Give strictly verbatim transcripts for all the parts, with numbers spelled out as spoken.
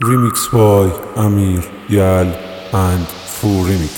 Remix by Amir, Yal and Foo Remix.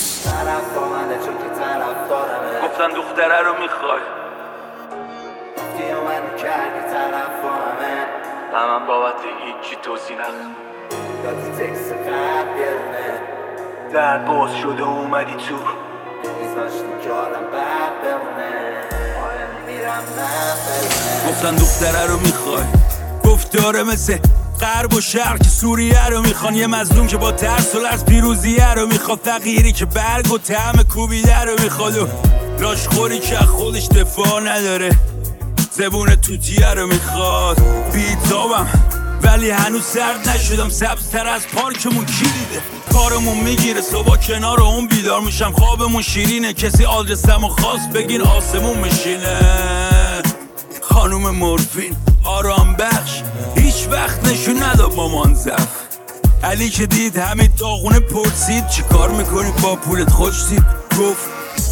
گفتن دختره رو میخوای دیو من کردی طرف همه همم بابت هیچی توضیح نخ دادی تکس قد بیرونه در باز شده اومدی تو میذاشتی که آدم بد بمونه آره میرم من بمونه گفتن دختره رو میخوای گفت داره مثل غرب و شرق که سوریه رو میخوان، یه مظلوم که با ترس و لرز پیروزیه رو میخواد، فقیری که برگ و طعم کوبیده رو میخواد و لاشخوری که خودش دفاع نداره، زبون توتیه رو میخواد. بیتابم ولی هنوز سرد نشدم، سبزتر از پارکمون کی دیده؟ کارمون میگیره صبح کنار اون بیدار میشم، خوابمون شیرینه کسی آدرسمو خواست بگین آسمون میشینه. خانوم مورفین آرام بخش هیچ وقت نشون نداد مامان زف، علی که دید همین داغونه پرسید چی کار میکنی با پولت خوشتید؟ گفت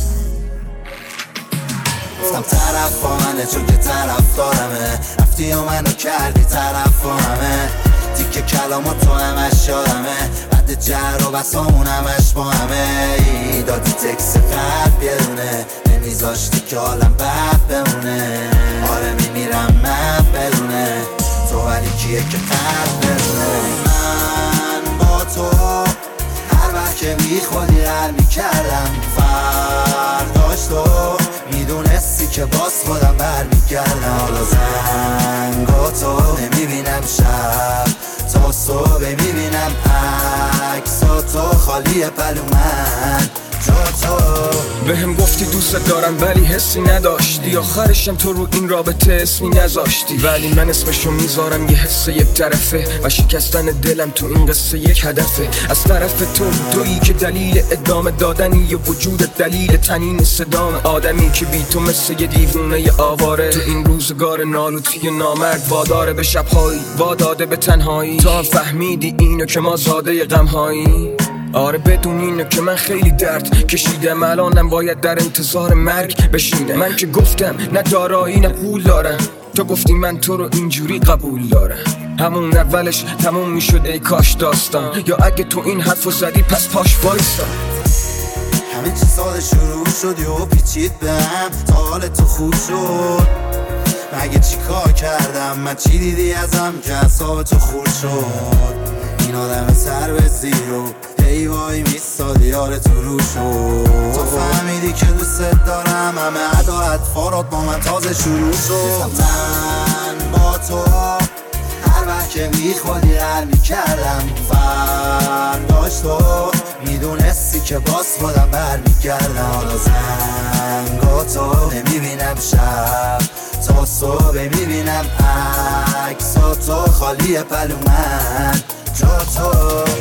گفتم طرف با منه چون که طرف دارمه، رفتی و منو کردی طرف با همه، تیکه کلامو تو همش یادمه، بعد جر و بسامون همش با همه، دادی تکس قد بیرونه نمیذاشتی که حالم بد بمونه، آره میمیرم من بدونه تو ولی کیه که قد بدونه. من با تو هر وقت که میخوادی هر میکردم فرداش تو میدونستی که باز خودم برمیگردم، حالا زنگا تو نمیبینم شب تا صبح میبینم عکسا تو خالی پلو من جا تو. بهم گفتی دوست دارم ولی حسی نداشتی، آخرشم تو رو این رابطه اسمی نذاشتی، ولی من اسمشو میذارم یه حس یک طرفه و شکستن دلم تو این قصه یک هدفه. از طرف تو تویی که دلیل ادامه دادنی یه وجود دلیل تنین صدام، آدمی که بی تو مثل یه دیوونه ی آواره تو این روزگار نالوتی نامرد، واداره به شبهایی واداده به تنهایی، تو هم فهمیدی اینو که ما زاده غمهایی. آره بدون اینو که من خیلی درد کشیدم، الانم باید در انتظار مرگ بشینم. من که گفتم نه دارایی نه پول دارم، تو گفتی من تو رو اینجوری قبول دارم، همون اولش تموم میشد ای کاش داستان، یا اگه تو این حرفو زدی پس پاش وایسا. همه چی ساده شروع شد و پیچید بهم تا حال تو خوب شد، مگه چی کار کردم من چی دیدی ازم که اعصاب تو خورد شد؟ این آدم سر به زیرو هی وای میستادی یار تو رو شد، تو فهمیدی که دوست دارم همه ادا اطفارات با من تازه شروع شد. من با تو هر وقت که میخوادی هر میکردم فرداش تو میدونستی که باز خودم برمیگردم، حالا زنگا تو نمیبینم شب تا صبح میبینم عکسا تو خالی پلو من جا تو.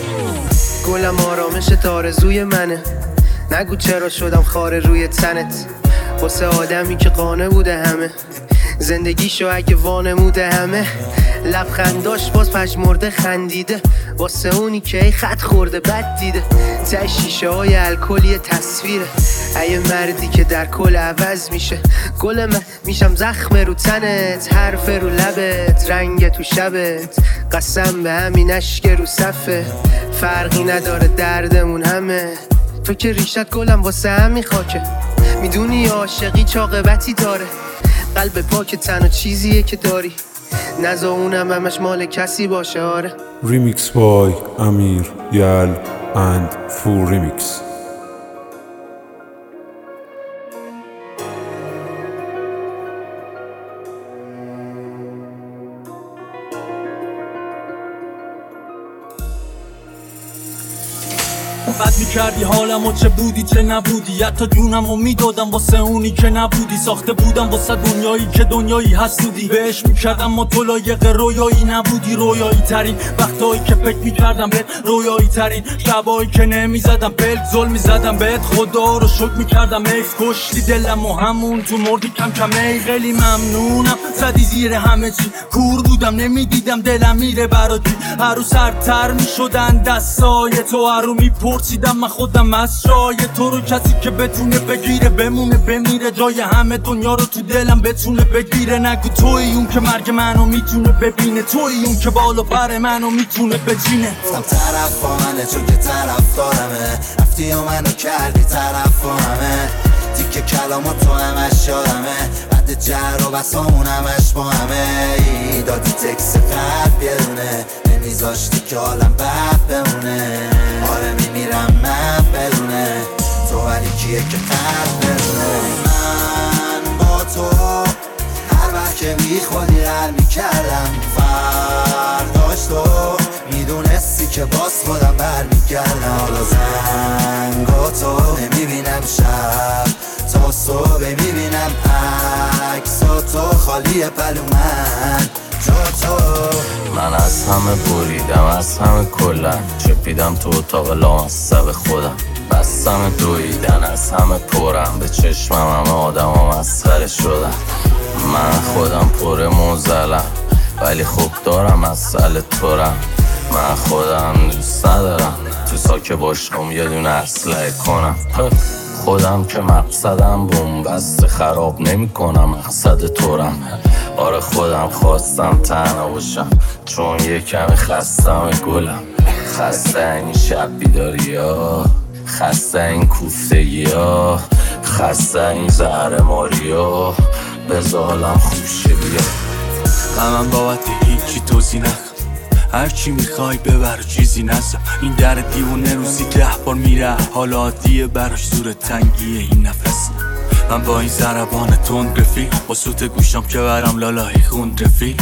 گلم آرامش آرزوی منه، نگو چرا شدم خاره روی تنت، واسه آدمی که قانه بوده همه زندگیشو اگه وانموده همه، لبخنداش باز پژمرده خندیده واسه اونی که ای خط خورده بد دیده، ته شیشه های الکلی تصویره ای مردی که در کل عوض میشه، گل من میشم زخم رو تنت، حرف رو لبت رنگ تو شبت، قسم به همین اشک رو صفه، فرقی نداره دردمون همه، تو که ریشت گلم واسه همین خاکه، میدونی عاشقی چاقبتی داره، قلب پاک تنها چیزیه که داری، نزا اونم همش مال کسی باشه. آره Remix by Amir, Yal and Foo Remix. بد میکردی حالمو چه بودی چه نبودی، حتی جونمو میدادم واسه اونی که نبودی، ساخته بودم واسه دنیایی که دنیایی حسودی، بهش میکردم ما تو لایق رویایی نبودی، رویایی ترین وقتایی که فکر میکردم بهت، رویایی ترین شبایی که نمیزدم بهت، ظلم میزدم بهت خدا رو شکر میکردم ایف، کشتی دلم و همون تو مردی کم کم ای، خیلی ممنونم زدی زیر همه چی، کور بودم نمیدیدم دلم میره برات، هر رو سرتر میشدن دستای تو، هر رو میپو پرسیدم من خودم از جای تو رو کسی که بتونه بگیره بمونه بمیره جای همه دنیا رو تو دلم بتونه بگیره نگو توی اون که مرگ منو میتونه ببینه توی اون که بالا پر منو میتونه بچینه گفتم طرف با منه چون که طرف دارمه رفتی و منو کردی طرف با همه تیکه کلامو تو همش یادمه بعد جر و بسامون همش با همه ای دادی تکس قلب یه دونه نمیذاشتی که حالم بد بمونه آره میمیرم من بدونه تو ولی کیه که قلب بدونه من با تو هر وقت که میخوادی حل میکردم فرداش تو میدونستی که باز خودم برمیگردم حالا زنگا تو نمیبینم شب تا صبح میبینم عکسا تو خالی پلو من جا تو من از همه بریدم از همه کلن چپیدم تو اتاق لامصب خودم بستم دویدن از همه پرم به چشمم همه آدم ها مسخره شدن من خودم پر موزلم ولی خوب دارم مسئله تورم من خودم دوست ندارم تو ساکه باشم یه دونه اسلحه کنم خودم که مقصدم بومبست خراب نمی کنم مقصد تورم آره خودم خواستم تنها باشم چون یه کمی خستم گلم خسته این شب بیداری ها خسته این کوفتگی ها خسته این زهر ماری ها بزالم خوشه بیا غمم بابت هیچی توضیح نکن هرچی میخوای ببر چیزی نزم این در دیوونه روزی ده بار میره حالا عادیه براش زور تنگیه این نفس من با این ضربان تند رفیق با سوت گوشم که برم لالای خون رفیق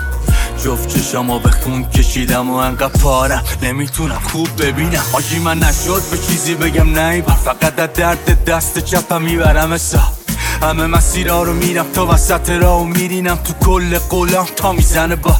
جفت چشامو به خون کشیدم و انقدر پارم نمیتونم خوب ببینم آجی من نشد به چیزی بگم نه بر فقط در درد دست چپم میبرم حساب همه مسیرها رو میرم تا وسط راه و میرینم تو کل قولم تا میزنه با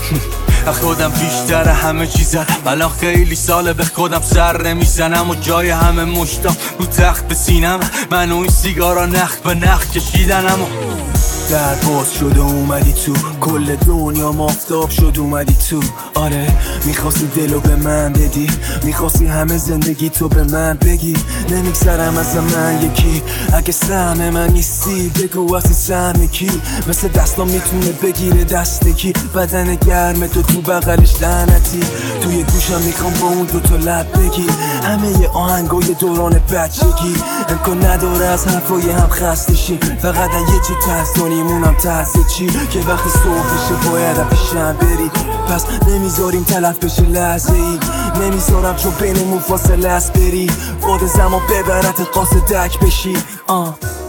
خودم بیشتر همه چی زدم الان خیلی ساله به خودم سر نمیزنم و جای همه مشتام رو تخت به سینم من و این سیگارا نخ به نخ کشیدنم و در باز شده اومدی تو کل دنیا مافتاب شد اومدی تو آره میخواستی دلو به من بدی میخواستی همه زندگی تو به من بگی نمیگذرم از من یکی اگه سهم من نیستی بگو واسه سهم کی مثل دستام میتونه بگیره دست کی بدن گرم تو تو بغلش لعنتی توی گوشم میخوام با اون دوتا لب بگی همه ی آهنگای دوران بچگی امکان نداره از حرفای هم خسته شی فقط یه چی تحصانی مونم تحصیل چی که وقتی صبح بشه باید پیشم بری پس نمیذاریم تلف بشه لحظه ای نمیذارم چون بینمون فاصله است بری خود زمان ببرت قاصدک بشی آه